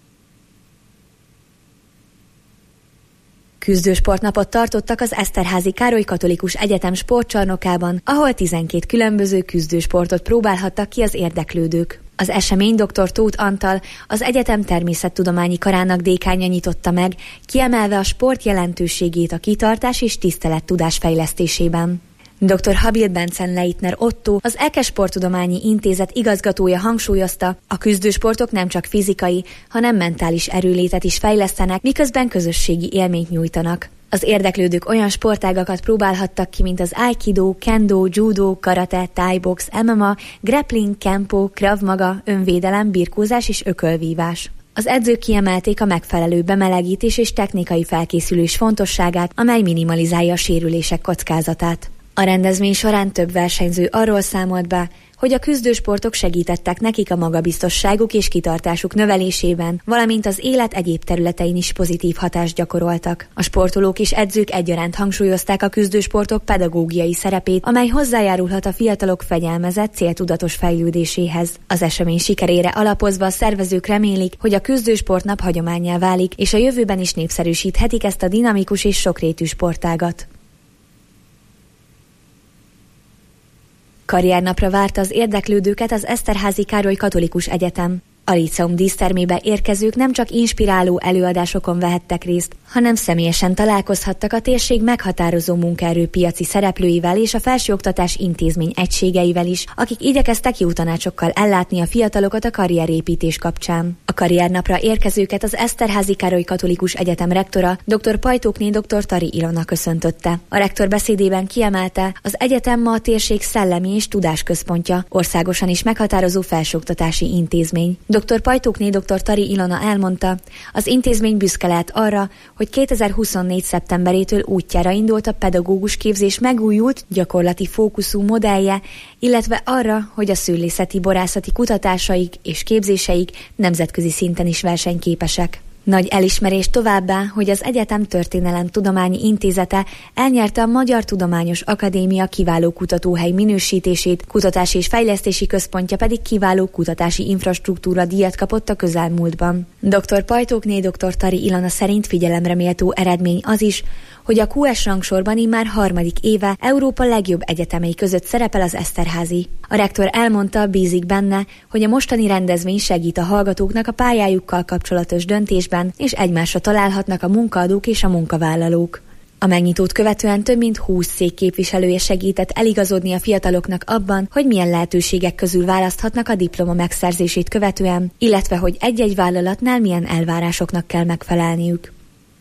Küzdősportnapot tartottak az Eszterházy Károly Katolikus Egyetem sportcsarnokában, ahol 12 különböző küzdősportot próbálhattak ki az érdeklődők. Az esemény dr. Tóth Antal, az egyetem természettudományi karának dékánja nyitotta meg, kiemelve a sport jelentőségét a kitartás és tisztelettudás fejlesztésében. Dr. Habil Bencen Leitner Otto, az Eke Sporttudományi Intézet igazgatója hangsúlyozta, a küzdősportok nem csak fizikai, hanem mentális erőlétet is fejlesztenek, miközben közösségi élményt nyújtanak. Az érdeklődők olyan sportágakat próbálhattak ki, mint az aikido, kendo, judo, karate, thai-box, MMA, grappling, kempo, krav maga, önvédelem, birkózás és ökölvívás. Az edzők kiemelték a megfelelő bemelegítés és technikai felkészülés fontosságát, amely minimalizálja a sérülések kockázatát. A rendezvény során több versenyző arról számolt be, hogy a küzdősportok segítettek nekik a magabiztosságuk és kitartásuk növelésében, valamint az élet egyéb területein is pozitív hatást gyakoroltak. A sportolók és edzők egyaránt hangsúlyozták a küzdősportok pedagógiai szerepét, amely hozzájárulhat a fiatalok fegyelmezett, céltudatos fejlődéséhez. Az esemény sikerére alapozva a szervezők remélik, hogy a küzdősportnap hagyománnyá válik, és a jövőben is népszerűsíthetik ezt a dinamikus és sokrétű sportágat. Karriernapra várta az érdeklődőket az Eszterházy Károly Katolikus Egyetem. A líceum dísztermébe érkezők nem csak inspiráló előadásokon vehettek részt, hanem személyesen találkozhattak a térség meghatározó munkaerőpiaci szereplőivel és a felsőoktatás intézmény egységeivel is, akik igyekeztek jó tanácsokkal ellátni a fiatalokat a karrierépítés kapcsán. A karriernapra érkezőket az Eszterházy Károly Katolikus Egyetem rektora, dr. Pajtókné dr. Tari Ilona köszöntötte. A rektor beszédében kiemelte, az egyetem ma a térség szellemi és tudásközpontja, országosan is meghatározó felsőoktatási intézmény. Dr. Pajtókné dr. Tari Ilona elmondta, az intézmény büszke lehet arra, hogy 2024. szeptemberétől útjára indult a pedagógus képzés megújult, gyakorlati fókuszú modellje, illetve arra, hogy a szőlészeti borászati kutatásaik és képzéseik nemzetközi szinten is versenyképesek. Nagy elismerés továbbá, hogy az Egyetem Történelem-tudományi Intézete elnyerte a Magyar Tudományos Akadémia kiváló kutatóhely minősítését, kutatási és fejlesztési központja pedig kiváló kutatási infrastruktúra díjat kapott a közelmúltban. Dr. Pajtókné dr. Tari Ilona szerint figyelemre méltó eredmény az is, hogy a QS rangsorban immár 3. éve Európa legjobb egyetemei között szerepel az Eszterházy. A rektor elmondta, bízik benne, hogy a mostani rendezvény segít a hallgatóknak a pályájukkal kapcsolatos döntésben, és egymásra találhatnak a munkaadók és a munkavállalók. A megnyitót követően több mint 20 szék képviselője segített eligazodni a fiataloknak abban, hogy milyen lehetőségek közül választhatnak a diploma megszerzését követően, illetve hogy egy-egy vállalatnál milyen elvárásoknak kell megfelelniük.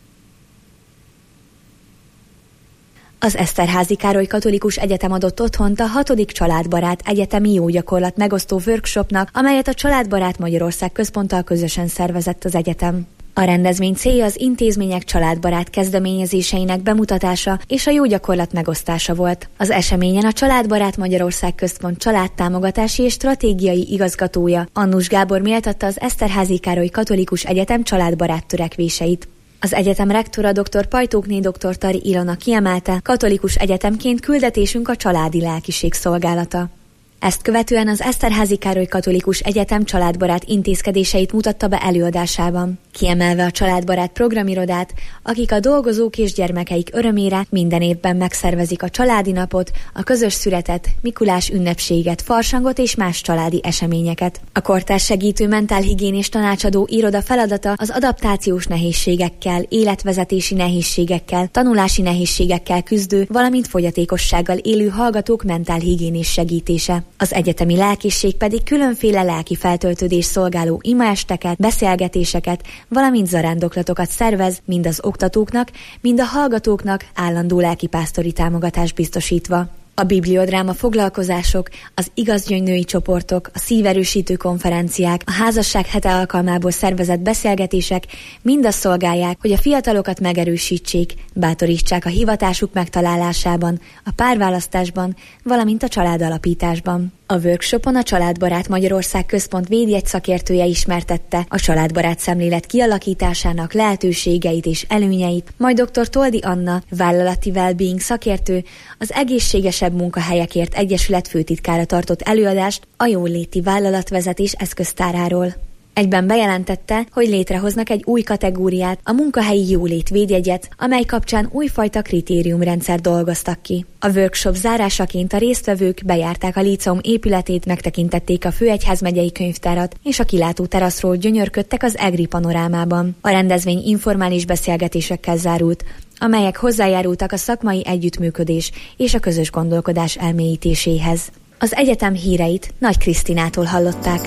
Az Eszterházy Károly Katolikus Egyetem adott otthont a 6. Családbarát egyetemi jó gyakorlat megosztó workshopnak, amelyet a Családbarát Magyarország Központtal közösen szervezett az egyetem. A rendezvény célja az intézmények családbarát kezdeményezéseinek bemutatása és a jó gyakorlat megosztása volt. Az eseményen a Családbarát Magyarország Központ családtámogatási és stratégiai igazgatója, Annus Gábor méltatta az Eszterházy Károly Katolikus Egyetem családbarát törekvéseit. Az egyetem rektora dr. Pajtókné dr. Tari Ilona kiemelte, katolikus egyetemként küldetésünk a családi lelkiség szolgálata. Ezt követően az Eszterházy Károly Katolikus Egyetem családbarát intézkedéseit mutatta be előadásában, kiemelve a családbarát programirodát, akik a dolgozók és gyermekeik örömére minden évben megszervezik a családi napot, a közös születet, Mikulás ünnepséget, farsangot és más családi eseményeket. A kortárs segítő mentálhigiénés tanácsadó iroda feladata az adaptációs nehézségekkel, életvezetési nehézségekkel, tanulási nehézségekkel küzdő, valamint fogyatékossággal élő hallgatók mentálhigiénés segítése. Az egyetemi lelkészség pedig különféle lelki feltöltődés szolgáló imaesteket, beszélgetéseket, valamint zarándoklatokat szervez mind az oktatóknak, mind a hallgatóknak állandó lelkipásztori támogatást biztosítva. A bibliodráma foglalkozások, az igazgyöngyői csoportok, a szíverősítő konferenciák, a házasság hete alkalmából szervezett beszélgetések mind azt szolgálják, hogy a fiatalokat megerősítsék, bátorítsák a hivatásuk megtalálásában, a párválasztásban, valamint a családalapításban. A workshopon a Családbarát Magyarország Központ védjegy szakértője ismertette a családbarát szemlélet kialakításának lehetőségeit és előnyeit, majd dr. Toldi Anna, vállalati well-being szakértő, az Egészségesebb Munkahelyekért Egyesület főtitkára tartott előadást a jóléti vállalatvezetés eszköztáráról. Egyben bejelentette, hogy létrehoznak egy új kategóriát, a munkahelyi jólét védjegyet, amely kapcsán újfajta kritériumrendszer dolgoztak ki. A workshop zárásaként a résztvevők bejárták a líceum épületét, megtekintették a Főegyházmegyei Könyvtárat, és a kilátó teraszról gyönyörködtek az EGRI panorámában. A rendezvény informális beszélgetésekkel zárult, amelyek hozzájárultak a szakmai együttműködés és a közös gondolkodás elmélyítéséhez. Az egyetem híreit Nagy Krisztinától hallották.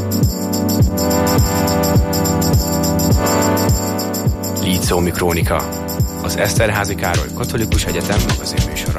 Líceumi Krónika, az Eszterházy Károly Katolikus Egyetem magazinműsora.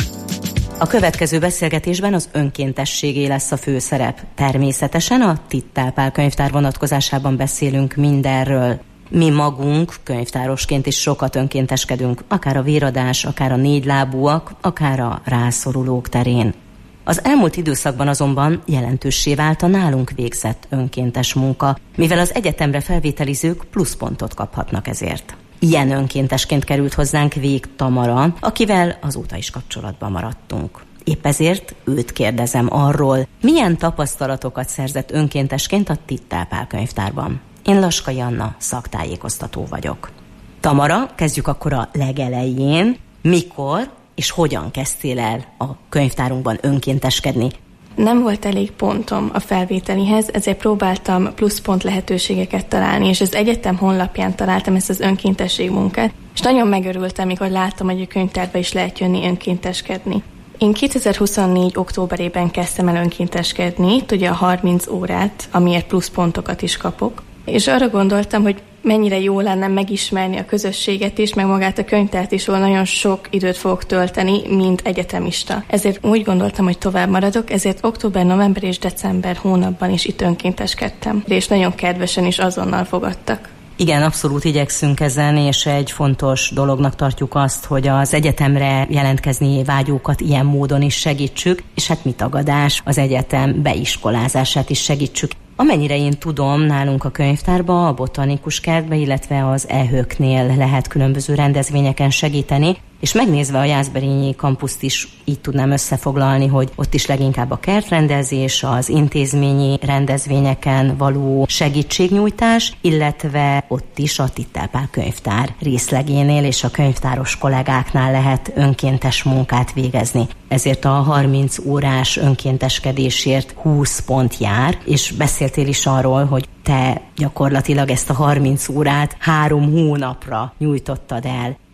A következő beszélgetésben az önkéntességé lesz a főszerep. Természetesen a Tittál Pál könyvtár vonatkozásában beszélünk mindenről. Mi magunk könyvtárosként is sokat önkénteskedünk, akár a véradás, akár a négylábúak, akár a rászorulók terén. Az elmúlt időszakban azonban jelentőssé vált a nálunk végzett önkéntes munka, mivel az egyetemre felvételizők pluszpontot kaphatnak ezért. Ilyen önkéntesként került hozzánk Vég Tamara, akivel azóta is kapcsolatban maradtunk. Épp ezért őt kérdezem arról, milyen tapasztalatokat szerzett önkéntesként a Tittál Pál könyvtárban. Én Laskai Anna, szaktájékoztató vagyok. Tamara, kezdjük akkor a legelején. Mikor és hogyan kezdtél el a könyvtárunkban önkénteskedni? Nem volt elég pontom a felvételihez, ezért próbáltam pluszpont lehetőségeket találni, és az egyetem honlapján találtam ezt az önkéntesség munkát, és nagyon megörültem, mikor láttam, hogy a könyvtárba is lehet jönni önkénteskedni. Én 2024. októberében kezdtem el önkénteskedni, ugye a 30 órát, amiért pluszpontokat is kapok, és arra gondoltam, hogy mennyire jó lenne megismerni a közösséget is, meg magát a könyvtárt is, ahol nagyon sok időt fogok tölteni, mint egyetemista. Ezért úgy gondoltam, hogy tovább maradok, ezért október, november és december hónapban is itt önkénteskedtem, és nagyon kedvesen is azonnal fogadtak. Igen, abszolút igyekszünk ezen, és egy fontos dolognak tartjuk azt, hogy az egyetemre jelentkezni vágyókat ilyen módon is segítsük, és hát mi tagadás, az egyetem beiskolázását is segítsük. Amennyire én tudom, nálunk a könyvtárba, a botanikus kertbe, illetve az EHÖK-nél lehet különböző rendezvényeken segíteni, és megnézve a Jászberényi kampuszt is így tudnám összefoglalni, hogy ott is leginkább a kertrendezés, az intézményi rendezvényeken való segítségnyújtás, illetve ott is a Tittál Pál könyvtár részlegénél és a könyvtáros kollégáknál lehet önkéntes munkát végezni. Ezért a 30 órás önkénteskedésért 20 pont jár, és beszéltél is arról, hogy te gyakorlatilag ezt a 30 órát 3 hónapra nyújtottad el.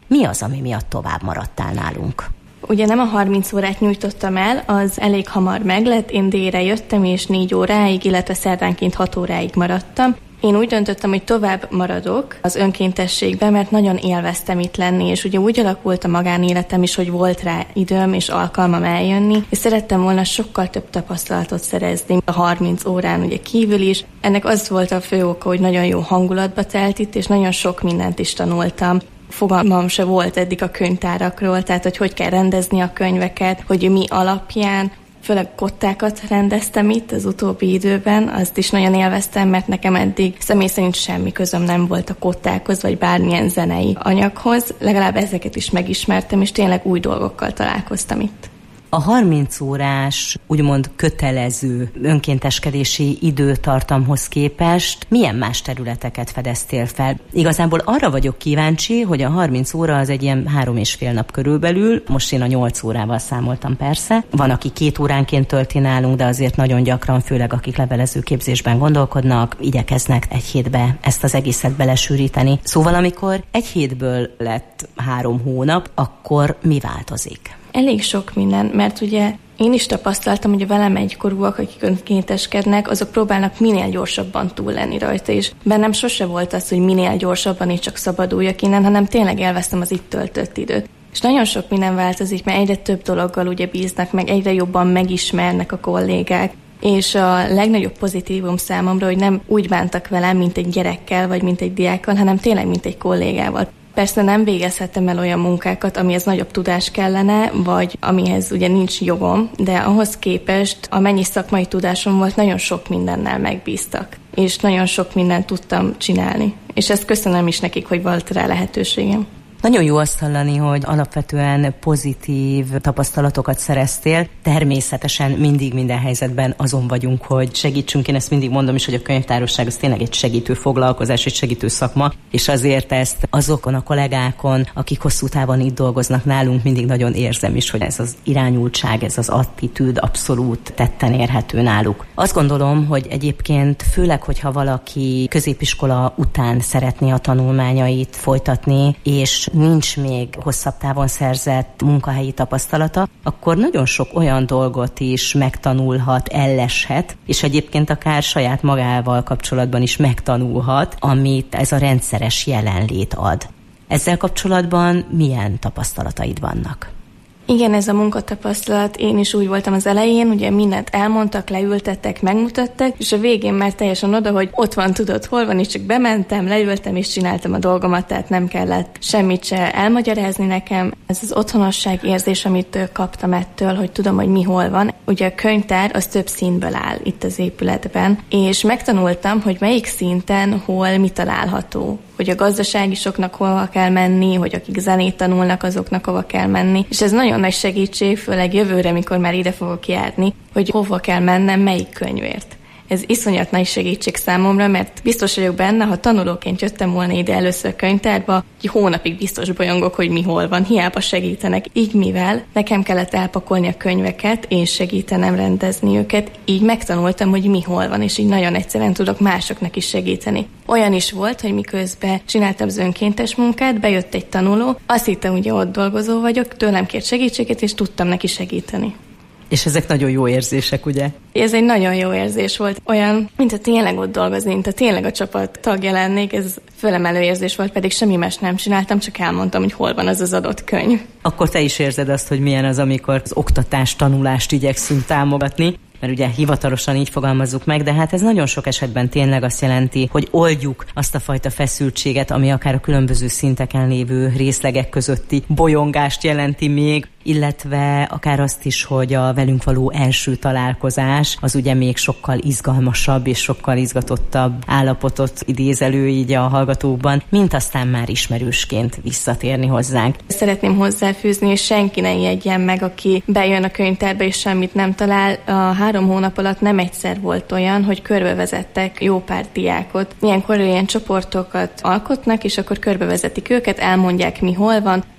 Mi az, ami miatt tovább maradtál nálunk? Ugye nem a 30 órát nyújtottam el, az elég hamar meglett, én délre jöttem, és 4 óráig, illetve szerdánként 6 óráig maradtam. Én úgy döntöttem, hogy tovább maradok az önkéntességben, mert nagyon élveztem itt lenni, és ugye úgy alakult a magánéletem is, hogy volt rá időm és alkalmam eljönni, és szerettem volna sokkal több tapasztalatot szerezni a 30 órán ugye kívül is. Ennek az volt a fő oka, hogy nagyon jó hangulatba telt itt, és nagyon sok mindent is tanultam. Fogalmam se volt eddig a könyvtárakról, tehát hogy kell rendezni a könyveket, hogy mi alapján, főleg kottákat rendeztem itt az utóbbi időben, azt is nagyon élveztem, mert nekem eddig személy szerint semmi közöm nem volt a kottákhoz, vagy bármilyen zenei anyaghoz, legalább ezeket is megismertem, és tényleg új dolgokkal találkoztam itt. A 30 órás, úgymond kötelező önkénteskedési időtartamhoz képest milyen más területeket fedeztél fel? Igazából arra vagyok kíváncsi, hogy a 30 óra az egy ilyen 3,5 nap körülbelül, most én a 8 órával számoltam persze. Van, aki 2 óránként tölti nálunk, de azért nagyon gyakran, főleg akik levelező képzésben gondolkodnak, igyekeznek egy hétbe ezt az egészet belesűríteni. Szóval amikor egy hétből lett 3 hónap, akkor mi változik? Elég sok minden, mert ugye én is tapasztaltam, hogy a velem egykorúak, akik önkénteskednek, azok próbálnak minél gyorsabban túl lenni rajta, és bennem sose volt az, hogy minél gyorsabban és csak szabaduljak innen, hanem tényleg élveztem az itt töltött időt. És nagyon sok minden változik, mert egyre több dologgal ugye bíznak meg, egyre jobban megismernek a kollégák, és a legnagyobb pozitívum számomra, hogy nem úgy bántak velem, mint egy gyerekkel, vagy mint egy diákkal, hanem tényleg, mint egy kollégával. Persze nem végezhettem el olyan munkákat, amihez nagyobb tudás kellene, vagy amihez ugye nincs jogom, de ahhoz képest, amennyi szakmai tudásom volt, nagyon sok mindennel megbíztak, és nagyon sok mindent tudtam csinálni. És ezt köszönöm is nekik, hogy volt rá lehetőségem. Nagyon jó azt hallani, hogy alapvetően pozitív tapasztalatokat szereztél. Természetesen mindig minden helyzetben azon vagyunk, hogy segítsünk. Én ezt mindig mondom is, hogy a könyvtárosság az tényleg egy segítő foglalkozás, egy segítő szakma, és azért ezt azokon a kollégákon, akik hosszú távon itt dolgoznak nálunk, mindig nagyon érzem is, hogy ez az irányultság, ez az attitűd abszolút tetten érhető náluk. Azt gondolom, hogy egyébként főleg, hogyha valaki középiskola után szeretné a tanulmányait folytatni, és nincs még hosszabb távon szerzett munkahelyi tapasztalata, akkor nagyon sok olyan dolgot is megtanulhat, elleshet, és egyébként akár saját magával kapcsolatban is megtanulhat, amit ez a rendszeres jelenlét ad. Ezzel kapcsolatban milyen tapasztalataid vannak? Igen, ez a munkatapasztalat, én is úgy voltam az elején, ugye mindent elmondtak, leültettek, megmutattak, és a végén már teljesen oda, hogy ott van, tudod, hol van, és csak bementem, leültem, és csináltam a dolgomat, tehát nem kellett semmit se elmagyarázni nekem. Ez az otthonosság érzés, amit kaptam ettől, hogy tudom, hogy mi hol van. Ugye a könyvtár az több színből áll itt az épületben, és megtanultam, hogy melyik szinten hol mi található. Hogy a gazdaságisoknak hova kell menni, hogy akik zenét tanulnak, azoknak hova kell menni. És ez nagyon nagy segítség, főleg jövőre, mikor már ide fogok járni, hogy hova kell mennem, melyik könyvért. Ez iszonyat nagy segítség számomra, mert biztos vagyok benne, ha tanulóként jöttem volna ide először a könyvtárba, egy hónapig biztos bolyongok, hogy mi hol van, hiába segítenek. Így mivel nekem kellett elpakolni a könyveket, és segítenem rendezni őket, így megtanultam, hogy mi hol van, és így nagyon egyszerűen tudok másoknak is segíteni. Olyan is volt, hogy miközben csináltam az önkéntes munkát, bejött egy tanuló, azt hittem, ugye ott dolgozó vagyok, tőlem kért segítséget, és tudtam neki segíteni. És ezek nagyon jó érzések, ugye? Ez egy nagyon jó érzés volt. Olyan, mintha tényleg ott dolgozni, mintha tényleg a csapat tagja lennék. Ez fölemelő érzés volt, pedig semmi más nem csináltam, csak elmondtam, hogy hol van az az adott könyv. Akkor te is érzed azt, hogy milyen az, amikor az oktatás, tanulást igyekszünk támogatni. Mert ugye hivatalosan így fogalmazzuk meg, de hát ez nagyon sok esetben tényleg azt jelenti, hogy oldjuk azt a fajta feszültséget, ami akár a különböző szinteken lévő részlegek közötti bolyongást jelenti még, illetve akár azt is, hogy a velünk való első találkozás az ugye még sokkal izgalmasabb és sokkal izgatottabb állapotot idéz elő így a hallgatókban, mint aztán már ismerősként visszatérni hozzánk. Szeretném hozzáfűzni, hogy senki ne ijedjen meg, aki bejön a könyvtárba és semmit nem talál. A 3 hónap alatt nem egyszer volt olyan, hogy körbevezettek jó pár diákot. Ilyenkor ilyen csoportokat alkotnak, és akkor körbevezetik őket, elmondják mi hol van,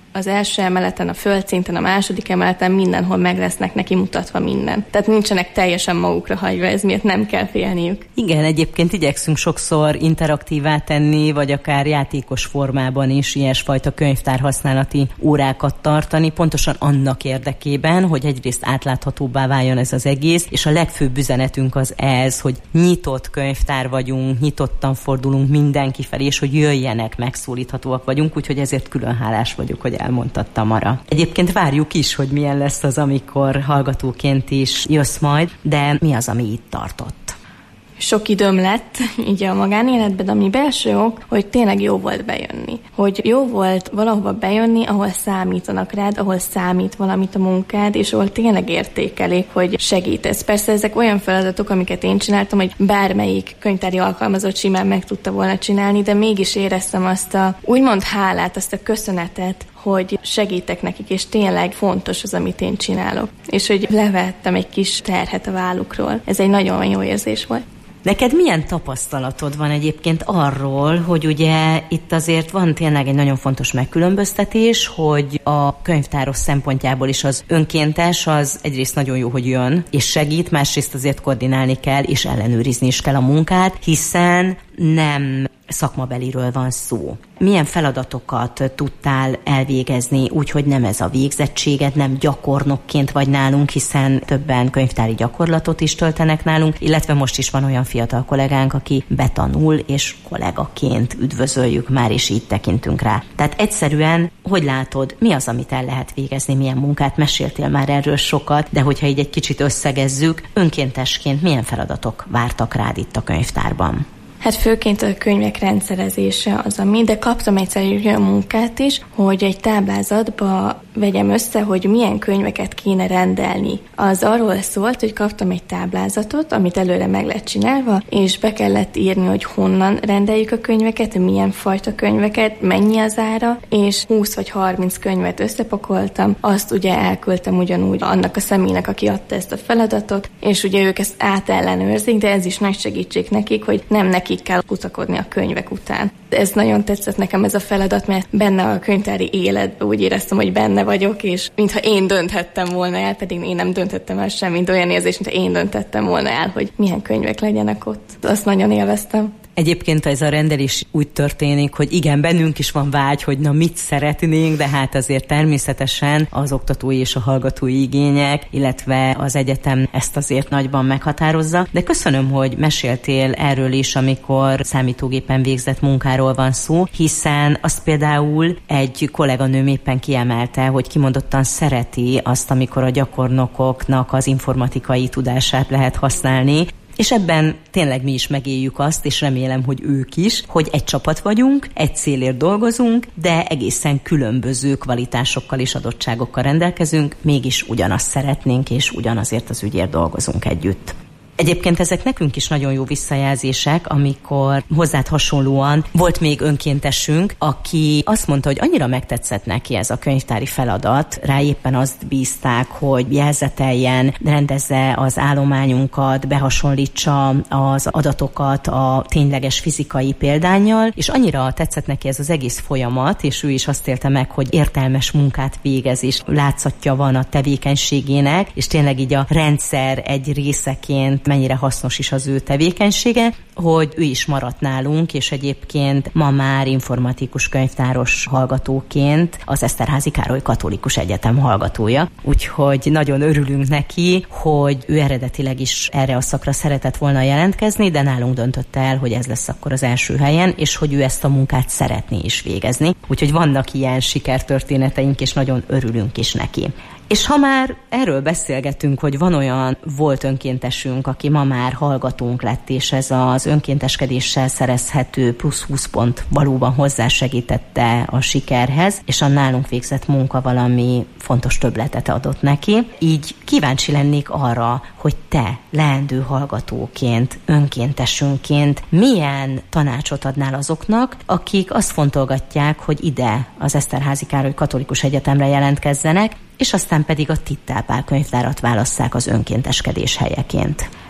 Az első emeleten, a földszinten, a második emeleten mindenhol meg lesznek neki mutatva minden. Tehát nincsenek teljesen magukra hagyva, ez miatt nem kell félniük. Igen, egyébként igyekszünk sokszor interaktívá tenni, vagy akár játékos formában is ilyesfajta könyvtárhasználati órákat tartani, pontosan annak érdekében, hogy egyrészt átláthatóbbá váljon ez az egész, és a legfőbb üzenetünk az ez, hogy nyitott könyvtár vagyunk, nyitottan fordulunk mindenki felé, és hogy jöjjenek, megszólíthatóak vagyunk, úgyhogy ezért külön hálás vagyok, hogy elmondta Tamara. Egyébként várjuk is, hogy milyen lesz az, amikor hallgatóként is jössz majd, de mi az, ami itt tartott? Sok időm lett így a magánéletben, de ami belső ok, hogy tényleg jó volt bejönni. Hogy jó volt valahova bejönni, ahol számítanak rád, ahol számít valamit a munkád, és ahol tényleg értékelik, hogy segítesz. Persze ezek olyan feladatok, amiket én csináltam, hogy bármelyik könyvtári alkalmazott simán meg tudta volna csinálni, de mégis éreztem azt a úgymond hálát, azt a köszönetet, hogy segítek nekik, és tényleg fontos az, amit én csinálok. És hogy levettem egy kis terhet a vállukról. Ez egy nagyon jó érzés volt. Neked milyen tapasztalatod van egyébként arról, hogy ugye itt azért van tényleg egy nagyon fontos megkülönböztetés, hogy a könyvtáros szempontjából is az önkéntes, az egyrészt nagyon jó, hogy jön és segít, másrészt azért koordinálni kell és ellenőrizni is kell a munkát, hiszen nem szakmabeliről van szó. Milyen feladatokat tudtál elvégezni, úgyhogy nem ez a végzettséged, nem gyakornokként vagy nálunk, hiszen többen könyvtári gyakorlatot is töltenek nálunk, illetve most is van olyan fiatal kollégánk, aki betanul, és kollégaként üdvözöljük már, és így tekintünk rá. Tehát egyszerűen, hogy látod, mi az, amit el lehet végezni, milyen munkát, meséltél már erről sokat, de hogyha így egy kicsit összegezzük, önkéntesként milyen feladatok vártak rád itt a könyvtárban? Hát főként a könyvek rendszerezése az, ami, de kaptam egyszer egy olyan munkát is, hogy egy táblázatba vegyem össze, hogy milyen könyveket kéne rendelni. Az arról szólt, hogy kaptam egy táblázatot, amit előre meg lett csinálva, és be kellett írni, hogy honnan rendeljük a könyveket, milyen fajta könyveket, mennyi az ára, és 20 vagy 30 könyvet összepakoltam, azt ugye elküldtem ugyanúgy annak a személynek, aki adta ezt a feladatot, és ugye ők ezt átellenőrzik, de ez is nagy segítség nekik, hogy nem nekik kell kutakodni a könyvek után. Ez nagyon tetszett nekem ez a feladat, mert benne a könyvtári életben úgy éreztem, hogy benne vagyok, és mintha én dönthettem volna el, pedig én nem döntettem el semmit, olyan érzés, mintha én döntettem volna el, hogy milyen könyvek legyenek ott. Azt nagyon élveztem. Egyébként ez a rendelés úgy történik, hogy igen, bennünk is van vágy, hogy na mit szeretnénk, de hát azért természetesen az oktatói és a hallgatói igények, illetve az egyetem ezt azért nagyban meghatározza. De köszönöm, hogy meséltél erről is, amikor számítógépen végzett munkáról van szó, hiszen azt például egy kolléganőm éppen kiemelte, hogy kimondottan szereti azt, amikor a gyakornokoknak az informatikai tudását lehet használni, és ebben tényleg mi is megéljük azt, és remélem, hogy ők is, hogy egy csapat vagyunk, egy célért dolgozunk, de egészen különböző kvalitásokkal és adottságokkal rendelkezünk, mégis ugyanazt szeretnénk, és ugyanazért az ügyért dolgozunk együtt. Egyébként ezek nekünk is nagyon jó visszajelzések, amikor hozzád hasonlóan volt még önkéntesünk, aki azt mondta, hogy annyira megtetszett neki ez a könyvtári feladat, rá éppen azt bízták, hogy jelzeteljen, rendezze az állományunkat, behasonlítsa az adatokat a tényleges fizikai példánnyal, és annyira tetszett neki ez az egész folyamat, és ő is azt élte meg, hogy értelmes munkát végez, és látszatja van a tevékenységének, és tényleg így a rendszer egy részeként mennyire hasznos is az ő tevékenysége, hogy ő is maradt nálunk, és egyébként ma már informatikus könyvtáros hallgatóként az Eszterházy Károly Katolikus Egyetem hallgatója. Úgyhogy nagyon örülünk neki, hogy ő eredetileg is erre a szakra szeretett volna jelentkezni, de nálunk döntött el, hogy ez lesz akkor az első helyen, és hogy ő ezt a munkát szeretné is végezni. Úgyhogy vannak ilyen sikertörténeteink, és nagyon örülünk is neki. És ha már erről beszélgetünk, hogy van olyan volt önkéntesünk, aki ma már hallgatónk lett, és ez az önkénteskedéssel szerezhető plusz 20 pont valóban hozzásegítette a sikerhez, és a nálunk végzett munka valami fontos többletet adott neki. Így kíváncsi lennék arra, hogy te leendő hallgatóként, önkéntesünként milyen tanácsot adnál azoknak, akik azt fontolgatják, hogy ide az Eszterházy Károly Katolikus Egyetemre jelentkezzenek, és aztán pedig a Tittál Pál könyvtárat válasszák az önkénteskedés helyeként.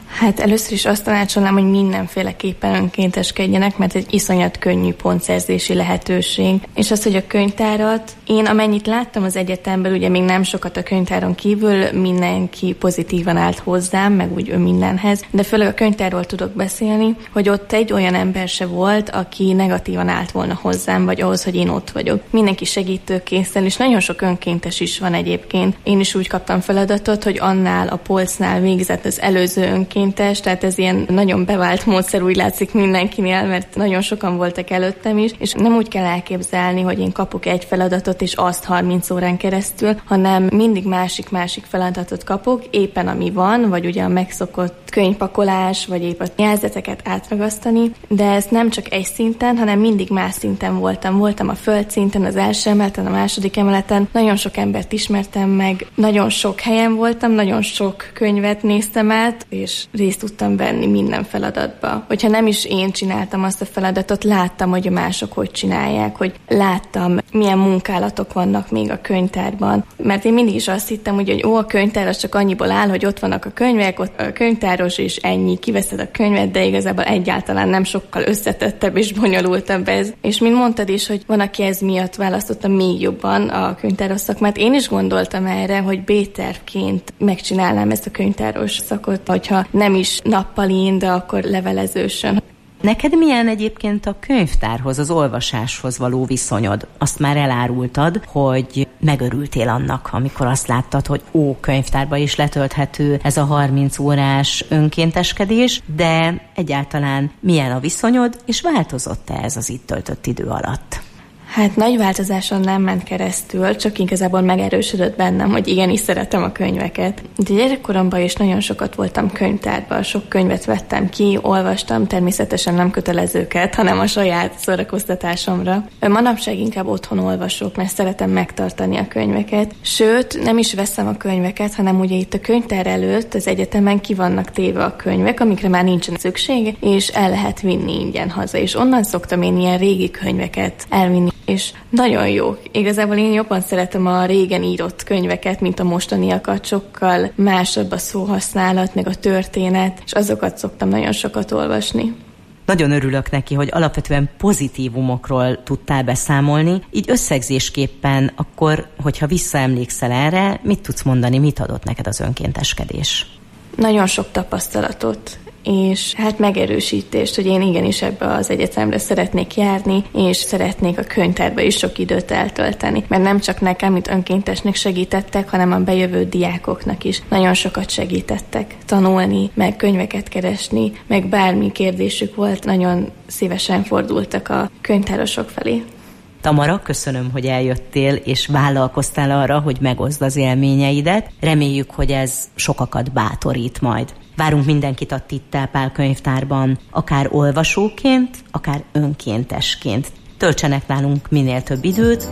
Hát először is azt tanácsolnám, hogy mindenféleképpen önkénteskedjenek, mert egy iszonyat könnyű pontszerzési lehetőség. És az, hogy a könyvtárat, én amennyit láttam az egyetemben, ugye még nem sokat a könyvtáron kívül, mindenki pozitívan állt hozzám, meg úgy mindenhez, de főleg a könyvtárról tudok beszélni, hogy ott egy olyan ember se volt, aki negatívan állt volna hozzám, vagy ahhoz, hogy én ott vagyok. Mindenki segítőkészen, és nagyon sok önkéntes is van egyébként. Én is úgy kaptam feladatot, hogy annál a polcnál végzett az előző önkéntes, tehát ez ilyen nagyon bevált módszer, úgy látszik mindenkinél, mert nagyon sokan voltak előttem is, és nem úgy kell elképzelni, hogy én kapok egy feladatot, és azt 30 órán keresztül, hanem mindig másik feladatot kapok, éppen ami van, vagy ugye a megszokott könyvpakolás, vagy épp a jelzeteket átragasztani, de ez nem csak egy szinten, hanem mindig más szinten voltam. Voltam a földszinten, az első emeleten, a második emeleten, nagyon sok embert ismertem meg, nagyon sok helyen voltam, nagyon sok könyvet néztem át, és részt tudtam venni minden feladatba. Hogyha nem is én csináltam azt a feladatot, láttam, hogy a mások hogy csinálják, hogy láttam, milyen munkálatok vannak még a könyvtárban. Mert én mindig is azt hittem, hogy a könyvtár az csak annyiból áll, hogy ott vannak a könyvek, ott a könyvtáros, és ennyi, kiveszed a könyvet, de igazából egyáltalán nem, sokkal összetettebb és bonyolultabb ez. És mint mondtad is, hogy van, aki ez miatt választotta még jobban a könyvtáros szakmát. Én is gondoltam erre, hogy B-tervként megcsinálnám ezt a könyvtáros szakot, hogyha nem is nappalin, de akkor levelezősön. Neked milyen egyébként a könyvtárhoz, az olvasáshoz való viszonyod? Azt már elárultad, hogy megörültél annak, amikor azt láttad, hogy könyvtárba is letölthető ez a 30 órás önkénteskedés, de egyáltalán milyen a viszonyod, és változott-e ez az itt töltött idő alatt? Hát nagy változáson nem ment keresztül, csak igazából megerősödött bennem, hogy igenis szeretem a könyveket. De gyerekkoromban is nagyon sokat voltam könyvtárban, sok könyvet vettem ki, olvastam, természetesen nem kötelezőket, hanem a saját szórakoztatásomra. Manapság inkább otthon olvasok, mert szeretem megtartani a könyveket. Sőt, nem is veszem a könyveket, hanem ugye itt a könyvtár előtt az egyetemen ki vannak téve a könyvek, amikre már nincsen szüksége, és el lehet vinni ingyen haza. És onnan szoktam én ilyen régi könyveket elvinni. És nagyon jó. Igazából én jobban szeretem a régen írott könyveket, mint a mostaniakat, sokkal másabb a szóhasználat, meg a történet, és azokat szoktam nagyon sokat olvasni. Nagyon örülök neki, hogy alapvetően pozitívumokról tudtál beszámolni, így összegzésképpen akkor, hogyha visszaemlékszel erre, mit tudsz mondani, mit adott neked az önkénteskedés? Nagyon sok tapasztalatot, és hát megerősítést, hogy én igenis ebbe az egyetemre szeretnék járni, és szeretnék a könyvtárba is sok időt eltölteni. Mert nem csak nekem, mint önkéntesnek segítettek, hanem a bejövő diákoknak is nagyon sokat segítettek tanulni, meg könyveket keresni, meg bármi kérdésük volt, nagyon szívesen fordultak a könyvtárosok felé. Tamara, köszönöm, hogy eljöttél, és vállalkoztál arra, hogy megoszd az élményeidet. Reméljük, hogy ez sokakat bátorít majd. Várunk mindenkit a Tittál Pál könyvtárban, akár olvasóként, akár önkéntesként. Töltsenek nálunk minél több időt.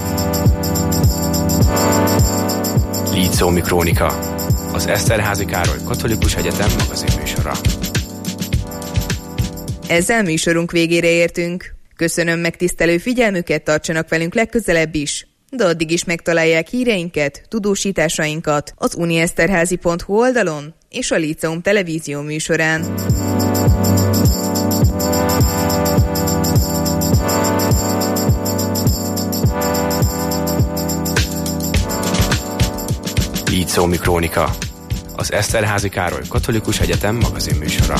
Lícómi Krónika, az Eszterházy Károly Katolikus Egyetem magazinműsora. Ezzel műsorunk végére értünk. Köszönöm megtisztelő figyelmüket, tartsanak velünk legközelebb is. De addig is megtalálják híreinket, tudósításainkat az unieszterházy.hu oldalon és a Líceum televízió műsorán. Líceumi Krónika, az Eszterházy Károly Katolikus Egyetem magazinműsora.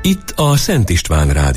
Itt a Szent István Rádió.